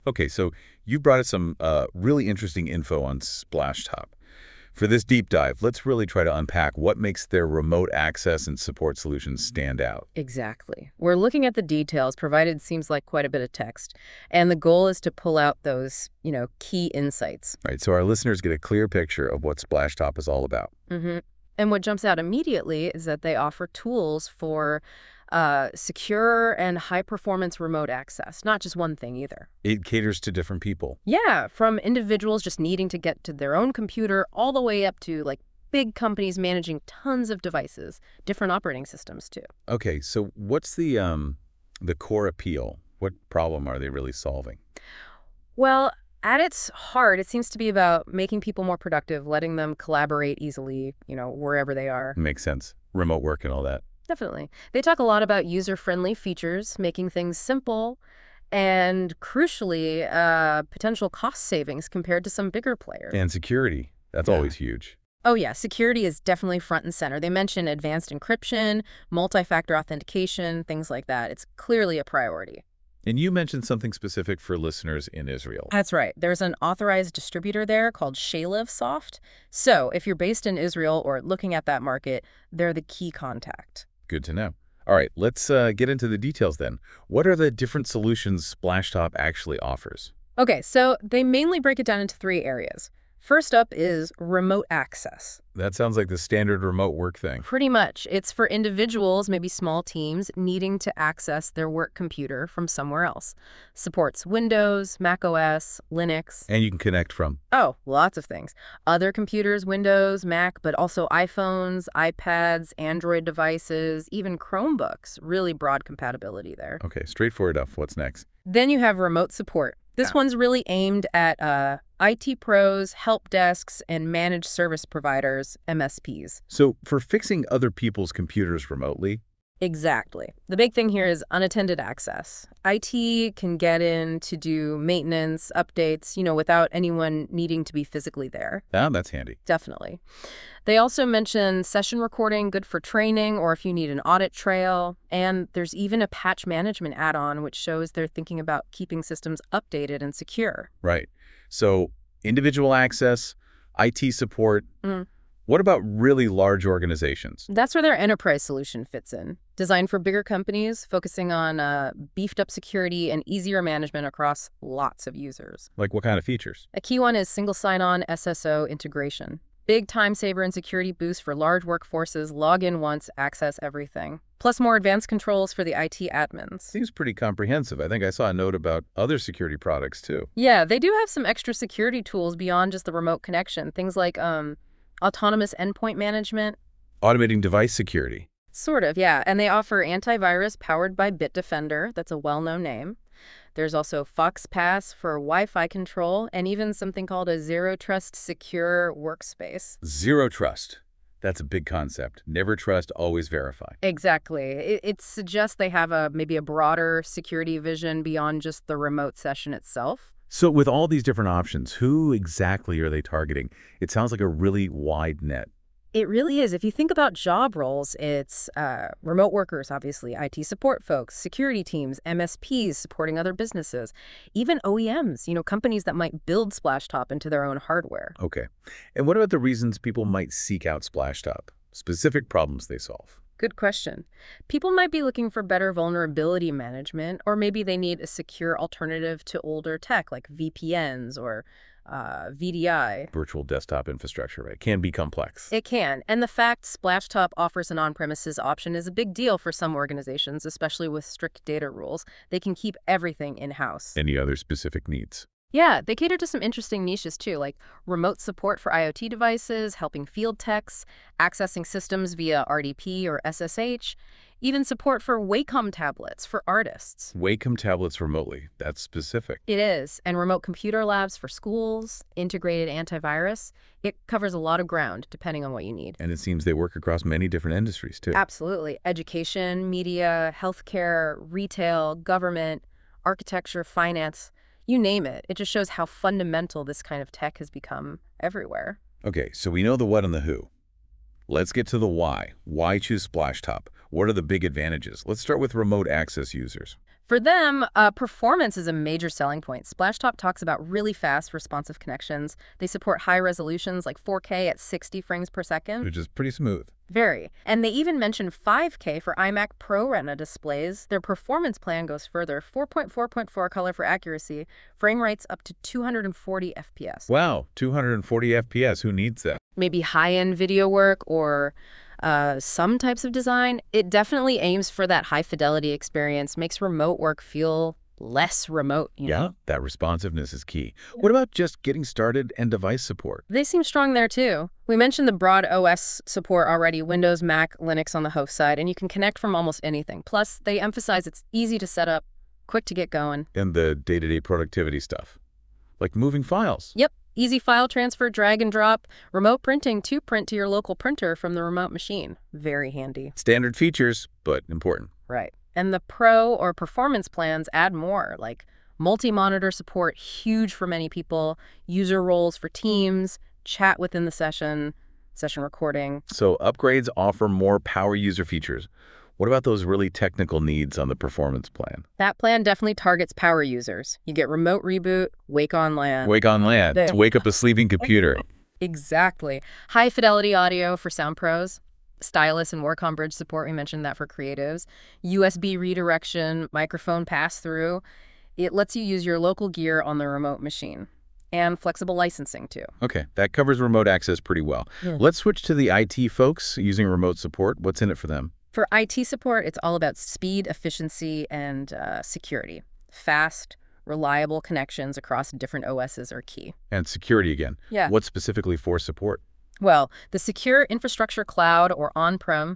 Okay, so you brought us some really interesting info on Splashtop. For this deep dive, let's really try to unpack what makes their remote access and support solutions stand out. Exactly. We're looking at the details provided seems like quite a bit of text, and the goal is to pull out those, key insights. Right, so our listeners get a clear picture of what Splashtop is all about. hmm And what jumps out immediately is that they offer tools for secure and high-performance remote access, not just one thing either. It caters to different people. Yeah, from individuals just needing to get to their own computer all the way up to like big companies managing tons of devices, different operating systems too. Okay, so what's the core appeal? What problem are they really solving? Well, at its heart, it seems to be about making people more productive, letting them collaborate easily, wherever they are. Makes sense. Remote work and all that. Definitely. They talk a lot about user-friendly features, making things simple, and crucially, potential cost savings compared to some bigger players. And security. That's Yeah. always huge. Oh, yeah, security is definitely front and center. They mention advanced encryption, multi-factor authentication, things like that. It's clearly a priority. And you mentioned something specific for listeners in Israel. That's right. There's an authorized distributor there called Shalev Soft. So if you're based in Israel or looking at that market, they're the key contact. Good to know. All right, let's get into the details then. What are the different solutions Splashtop actually offers? Okay, so they mainly break it down into three areas. First up is remote access. That sounds like the standard remote work thing. Pretty much, it's for individuals, maybe small teams, needing to access their work computer from somewhere else. Supports Windows, Mac OS, Linux. And you can connect from. Oh, lots of things. Other computers, Windows, Mac, but also iPhones, iPads, Android devices, even Chromebooks. Really broad compatibility there. Okay, straightforward enough. What's next? Then you have remote support. This one's really aimed at IT pros, help desks, and managed service providers, MSPs. So for fixing other people's computers remotely, Exactly. The big thing here is unattended access. IT can get in to do maintenance, updates, without anyone needing to be physically there. that's handy. Definitely. They also mention session recording, good for training or if you need an audit trail. And there's even a patch management add-on, which shows they're thinking about keeping systems updated and secure. Right. So individual access, IT support. Mm. What about really large organizations? That's where their enterprise solution fits in. Designed for bigger companies, focusing on beefed up security and easier management across lots of users. Like what kind of features? A key one is single sign-on SSO integration. Big time saver and security boost for large workforces, log in once, access everything. Plus more advanced controls for the IT admins. Seems pretty comprehensive. I think I saw a note about other security products too. Yeah, they do have some extra security tools beyond just the remote connection. Things like autonomous endpoint management. Automating device security. Sort of, yeah. And they offer antivirus powered by Bitdefender. That's a well-known name. There's also FoxPass for Wi-Fi control and even something called a Zero Trust Secure Workspace. Zero trust. That's a big concept. Never trust, always verify. Exactly. It suggests they have maybe a broader security vision beyond just the remote session itself. So with all these different options, who exactly are they targeting? It sounds like a really wide net. It really is. If you think about job roles, it's remote workers, obviously, IT support folks, security teams, MSPs supporting other businesses, even OEMs, companies that might build Splashtop into their own hardware. Okay. And what about the reasons people might seek out Splashtop? Specific problems they solve. Good question. People might be looking for better vulnerability management, or maybe they need a secure alternative to older tech like VPNs or VDI. Virtual desktop infrastructure, right? Can be complex. It can. And the fact Splashtop offers an on-premises option is a big deal for some organizations, especially with strict data rules. They can keep everything in-house. Any other specific needs? Yeah, they cater to some interesting niches too, like remote support for IoT devices, helping field techs, accessing systems via RDP or SSH, even support for Wacom tablets for artists. Wacom tablets remotely. That's specific. It is, and remote computer labs for schools, integrated antivirus. It covers a lot of ground, depending on what you need. And it seems they work across many different industries, too. Absolutely. Education, media, healthcare, retail, government, architecture, finance. You name it. It just shows how fundamental this kind of tech has become everywhere. Okay, so we know the what and the who. Let's get to the why. Why choose Splashtop? What are the big advantages? Let's start with remote access users. For them, performance is a major selling point. Splashtop talks about really fast, responsive connections. They support high resolutions like 4K at 60 frames per second. Which is pretty smooth. Very. And they even mention 5K for iMac Pro Retina displays. Their performance plan goes further. 4.4.4 color for accuracy, frame rates up to 240 FPS. Wow, 240 FPS. Who needs that? Maybe high-end video work or some types of design. It definitely aims for that high-fidelity experience, makes remote work feel less remote. Yeah, that responsiveness is key. What about just getting started and device support? They seem strong there too. We mentioned the broad OS support already, Windows, Mac, Linux on the host side, and you can connect from almost anything. Plus, they emphasize it's easy to set up, quick to get going. And the day-to-day productivity stuff, like moving files. Yep. Easy file transfer, drag and drop, remote printing to print to your local printer from the remote machine. Very handy. Standard features, but important. Right. And the pro or performance plans add more, like multi-monitor support, huge for many people, user roles for teams, chat within the session recording. So upgrades offer more power user features. What about those really technical needs on the performance plan? That plan definitely targets power users. You get remote reboot, wake on LAN. Wake on LAN, to wake up a sleeping computer. Exactly. High fidelity audio for sound pros. Stylus and Work on Bridge support, we mentioned that for creatives. USB redirection, microphone pass-through. It lets you use your local gear on the remote machine. And flexible licensing, too. Okay, that covers remote access pretty well. Yeah. Let's switch to the IT folks using remote support. What's in it for them? For IT support, it's all about speed, efficiency, and security. Fast, reliable connections across different OSs are key. And security again. Yeah. What specifically for support? Well, the Secure Infrastructure Cloud or on-prem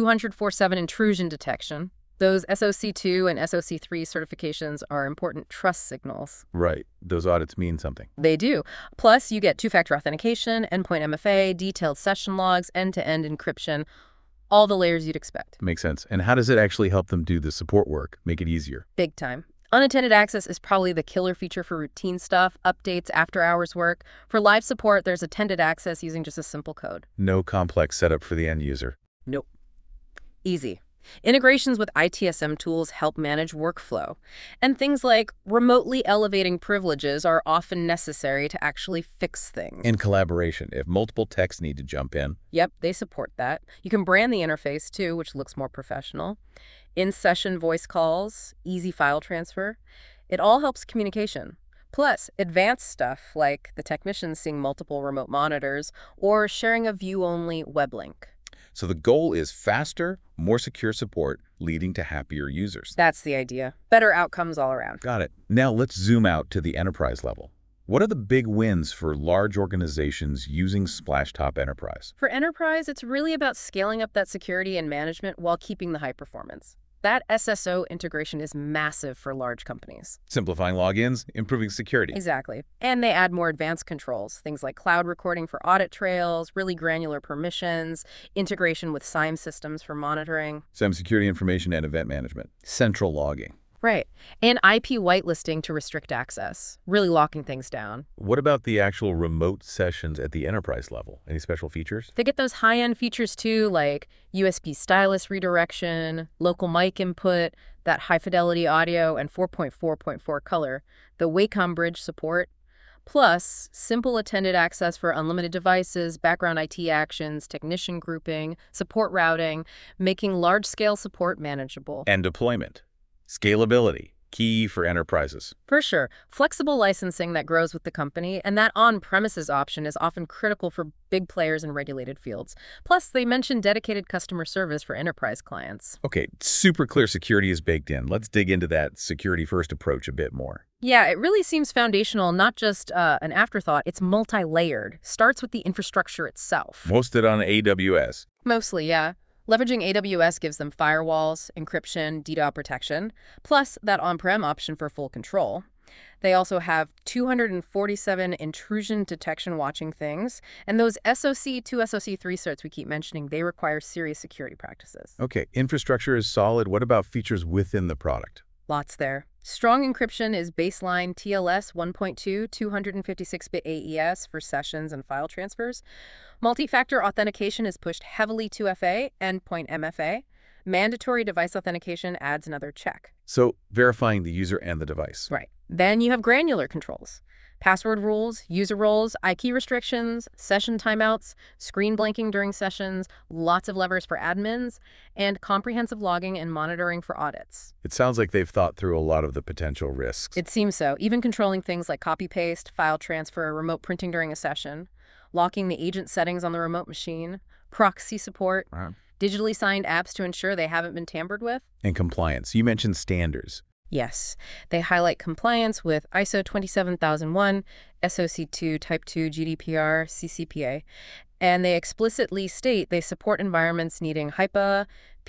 247 intrusion detection, those SOC2 and SOC3 certifications are important trust signals. Right. Those audits mean something. They do. Plus, you get two-factor authentication, endpoint MFA, detailed session logs, end-to-end encryption, all the layers you'd expect. Makes sense. And how does it actually help them do the support work, make it easier? Big time. Unattended access is probably the killer feature for routine stuff, updates, after-hours work. For live support, there's attended access using just a simple code. No complex setup for the end user. Nope. Easy. Integrations with ITSM tools help manage workflow. And things like remotely elevating privileges are often necessary to actually fix things. In collaboration, if multiple techs need to jump in. Yep, they support that. You can brand the interface too, which looks more professional. In-session voice calls, easy file transfer. It all helps communication. Plus, advanced stuff like the technicians seeing multiple remote monitors or sharing a view-only web link. So the goal is faster, more secure support, leading to happier users. That's the idea. Better outcomes all around. Got it. Now let's zoom out to the enterprise level. What are the big wins for large organizations using Splashtop Enterprise? For enterprise, it's really about scaling up that security and management while keeping the high performance. That SSO integration is massive for large companies. Simplifying logins, improving security. Exactly. And they add more advanced controls, things like cloud recording for audit trails, really granular permissions, integration with SIEM systems for monitoring. SIEM security information and event management. Central logging. Right. And IP whitelisting to restrict access, really locking things down. What about the actual remote sessions at the enterprise level? Any special features? They get those high-end features too, like USB stylus redirection, local mic input, that high-fidelity audio, and 4.4.4 color, the Wacom Bridge support, plus simple attended access for unlimited devices, background IT actions, technician grouping, support routing, making large-scale support manageable. And deployment. Scalability, key for enterprises. For sure. Flexible licensing that grows with the company, and that on-premises option is often critical for big players in regulated fields. Plus, they mention dedicated customer service for enterprise clients. Okay, super clear security is baked in. Let's dig into that security-first approach a bit more. Yeah, it really seems foundational, not just an afterthought. It's multi-layered. Starts with the infrastructure itself. Hosted on AWS. Mostly, yeah. Leveraging AWS gives them firewalls, encryption, DDoS protection, plus that on-prem option for full control. They also have 247 intrusion detection watching things, and those SOC2, SOC3 certs we keep mentioning, they require serious security practices. Okay, infrastructure is solid. What about features within the product? Lots there. Strong encryption is baseline TLS 1.2 256-bit AES for sessions and file transfers. Multi-factor authentication is pushed heavily to FA, endpoint MFA. Mandatory device authentication adds another check. So verifying the user and the device. Right. Then you have granular controls. Password rules, user roles, IK restrictions, session timeouts, screen blanking during sessions, lots of levers for admins, and comprehensive logging and monitoring for audits. It sounds like they've thought through a lot of the potential risks. It seems so. Even controlling things like copy-paste, file transfer, remote printing during a session, locking the agent settings on the remote machine, proxy support, Wow. digitally signed apps to ensure they haven't been tampered with. And compliance. You mentioned standards. Yes, they highlight compliance with ISO 27001, SOC2 Type 2 GDPR, CCPA, and they explicitly state they support environments needing HIPAA,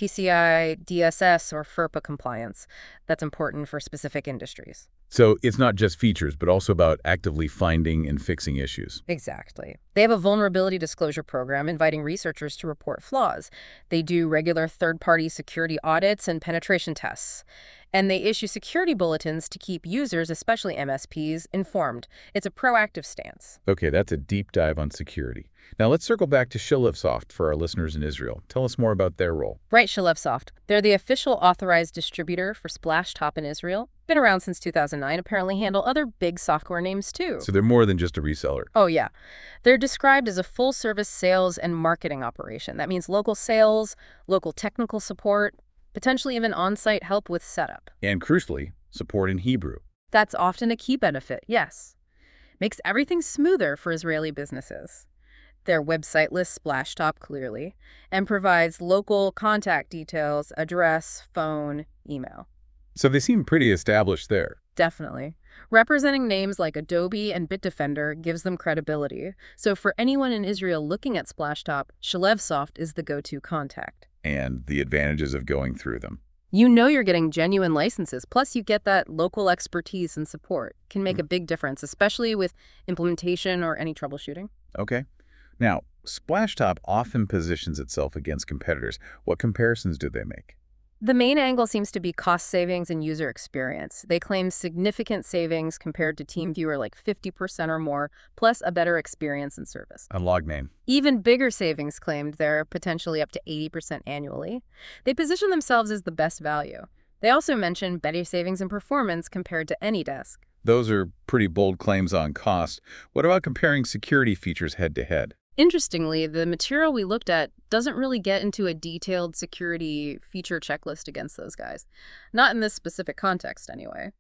PCI, DSS, or FERPA compliance. That's important for specific industries. So it's not just features, but also about actively finding and fixing issues. Exactly. They have a vulnerability disclosure program inviting researchers to report flaws. They do regular third-party security audits and penetration tests. And they issue security bulletins to keep users, especially MSPs, informed. It's a proactive stance. Okay, that's a deep dive on security. Now let's circle back to Shilevsoft for our listeners in Israel. Tell us more about their role. Right, Shilevsoft. They're the official authorized distributor for Splashtop in Israel. Been around since 2009, apparently handle other big software names too. So they're more than just a reseller. Oh, yeah. They're described as a full-service sales and marketing operation. That means local sales, local technical support, potentially even on-site help with setup. And crucially, support in Hebrew. That's often a key benefit, yes. Makes everything smoother for Israeli businesses. Their website lists Splashtop clearly and provides local contact details, address, phone, email. So they seem pretty established there. Definitely. Representing names like Adobe and Bitdefender gives them credibility. So for anyone in Israel looking at Splashtop, Shilevsoft is the go-to contact. And the advantages of going through them. You know you're getting genuine licenses, plus you get that local expertise and support. Can make a big difference, especially with implementation or any troubleshooting. Okay. Now, Splashtop often positions itself against competitors. What comparisons do they make? The main angle seems to be cost savings and user experience. They claim significant savings compared to TeamViewer, like 50% or more, plus a better experience and service. On Logname. Even bigger savings claimed there, potentially up to 80% annually. They position themselves as the best value. They also mention better savings and performance compared to AnyDesk. Those are pretty bold claims on cost. What about comparing security features head-to-head? Interestingly, the material we looked at doesn't really get into a detailed security feature checklist against those guys. Not in this specific context, anyway.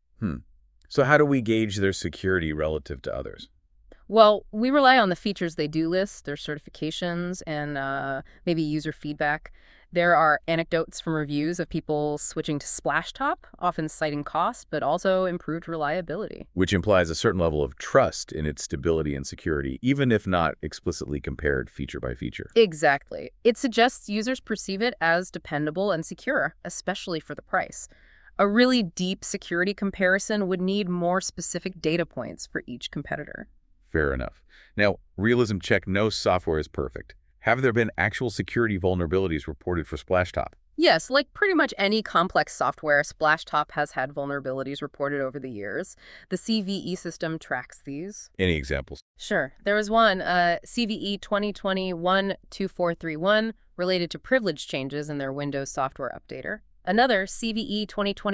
So how do we gauge their security relative to others? Well, we rely on the features they do list, their certifications, and maybe user feedback. There are anecdotes from reviews of people switching to Splashtop, often citing cost, but also improved reliability. Which implies a certain level of trust in its stability and security, even if not explicitly compared feature by feature. Exactly. It suggests users perceive it as dependable and secure, especially for the price. A really deep security comparison would need more specific data points for each competitor. Fair enough. Now, Realism Check knows software is perfect. Have there been actual security vulnerabilities reported for Splashtop? Yes, like pretty much any complex software, Splashtop has had vulnerabilities reported over the years. The CVE system tracks these. Any examples? Sure. There was one, CVE 2020-12431, related to privilege changes in their Windows software updater. Another, CVE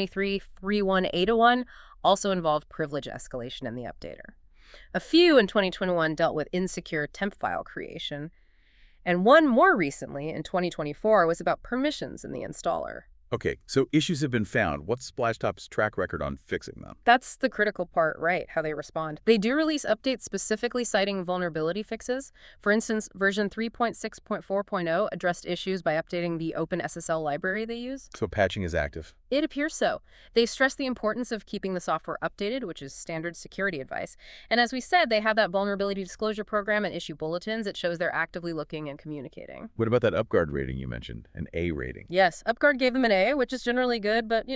2023-31801, also involved privilege escalation in the updater. A few in 2021 dealt with insecure temp file creation. And one more recently, in 2024, was about permissions in the installer. Okay, so issues have been found. What's Splashtop's track record on fixing them? That's the critical part, right, how they respond. They do release updates specifically citing vulnerability fixes. For instance, version 3.6.4.0 addressed issues by updating the OpenSSL library they use. So patching is active. It appears so. They stress the importance of keeping the software updated, which is standard security advice. And as we said, they have that vulnerability disclosure program and issue bulletins. It shows they're actively looking and communicating. What about that UpGuard rating you mentioned, an A rating? Yes, UpGuard gave them an A, which is generally good, but,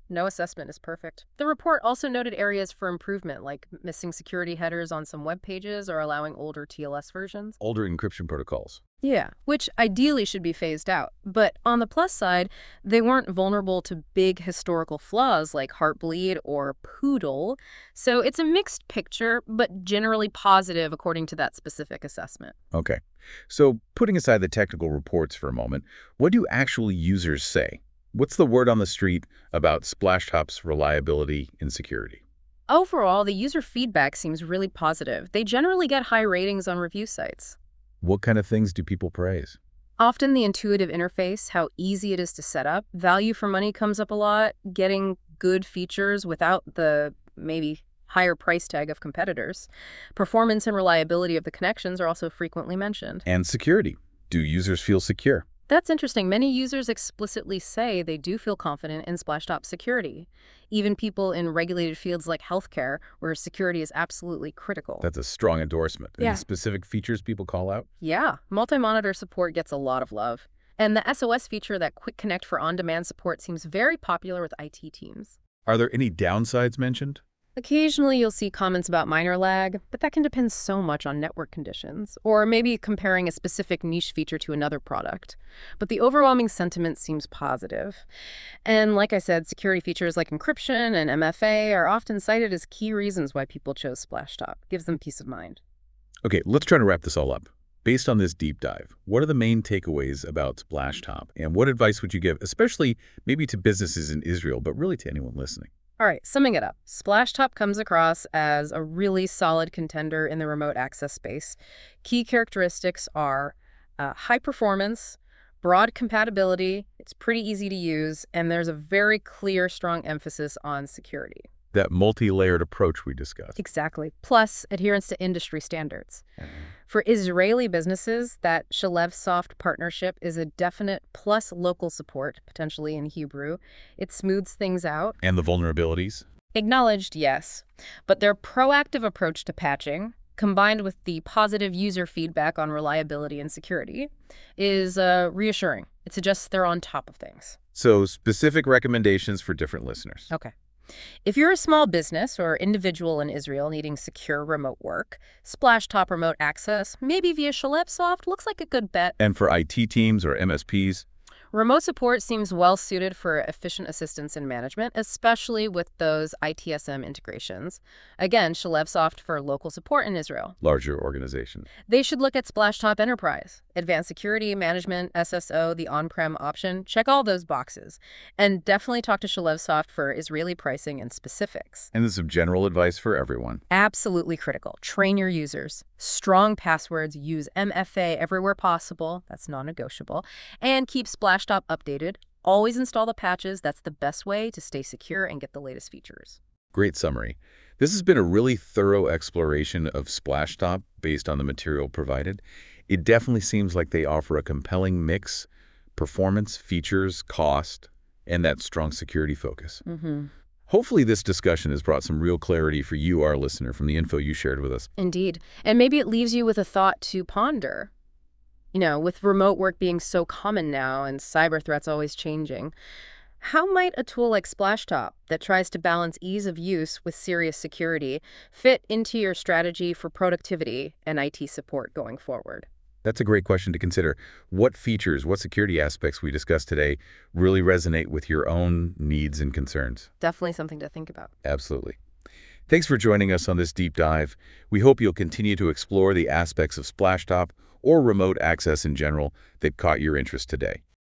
No assessment is perfect. The report also noted areas for improvement, like missing security headers on some web pages or allowing older TLS versions. Older encryption protocols. Yeah, which ideally should be phased out. But on the plus side, they weren't vulnerable to big historical flaws like Heartbleed or Poodle. So it's a mixed picture, but generally positive according to that specific assessment. Okay. So putting aside the technical reports for a moment, what do actual users say? What's the word on the street about Splashtop's reliability and security? Overall, the user feedback seems really positive. They generally get high ratings on review sites. What kind of things do people praise? Often the intuitive interface, how easy it is to set up. Value for money comes up a lot. Getting good features without the maybe higher price tag of competitors. Performance and reliability of the connections are also frequently mentioned. And security. Do users feel secure? That's interesting. Many users explicitly say they do feel confident in Splashtop security. Even people in regulated fields like healthcare, where security is absolutely critical. That's a strong endorsement. Yeah. Any specific features people call out? Yeah, multi-monitor support gets a lot of love. And the SOS feature, that Quick Connect for on-demand support, seems very popular with IT teams. Are there any downsides mentioned? Occasionally, you'll see comments about minor lag, but that can depend so much on network conditions, or maybe comparing a specific niche feature to another product. But the overwhelming sentiment seems positive. And like I said, security features like encryption and MFA are often cited as key reasons why people chose Splashtop. Gives them peace of mind. Okay, let's try to wrap this all up. Based on this deep dive, what are the main takeaways about Splashtop? And what advice would you give, especially maybe to businesses in Israel, but really to anyone listening? All right, summing it up, Splashtop comes across as a really solid contender in the remote access space. Key characteristics are high performance, broad compatibility, it's pretty easy to use, and there's a very clear, strong emphasis on security. That multi-layered approach we discussed. Exactly. Plus, adherence to industry standards. For Israeli businesses, that Shalevsoft partnership is a definite, plus local support, potentially in Hebrew. It smooths things out. And the vulnerabilities? Acknowledged, yes. But their proactive approach to patching, combined with the positive user feedback on reliability and security, is reassuring. It suggests they're on top of things. So specific recommendations for different listeners. Okay. If you're a small business or individual in Israel needing secure remote work, Splashtop Remote Access, maybe via Shalevsoft, looks like a good bet. And for IT teams or MSPs? Remote support seems well-suited for efficient assistance in management, especially with those ITSM integrations. Again, Shalevsoft for local support in Israel. Larger organizations. They should look at Splashtop Enterprise. Advanced security, management, SSO, the on-prem option. Check all those boxes. And definitely talk to Shalevsoft for Israeli pricing and specifics. And this is some general advice for everyone. Absolutely critical. Train your users. Strong passwords. Use MFA everywhere possible. That's non-negotiable. And keep Splashtop updated. Always install the patches. That's the best way to stay secure and get the latest features. Great summary. This has been a really thorough exploration of Splashtop based on the material provided. It definitely seems like they offer a compelling mix: performance, features, cost, and that strong security focus. Hopefully this discussion has brought some real clarity for you, our listener, from the info you shared with us. Indeed. And maybe it leaves you with a thought to ponder. You know, with remote work being so common now and cyber threats always changing, how might a tool like Splashtop that tries to balance ease of use with serious security fit into your strategy for productivity and IT support going forward? That's a great question to consider. What features, what security aspects we discussed today really resonate with your own needs and concerns? Definitely something to think about. Absolutely. Thanks for joining us on this deep dive. We hope you'll continue to explore the aspects of Splashtop or remote access in general that caught your interest today.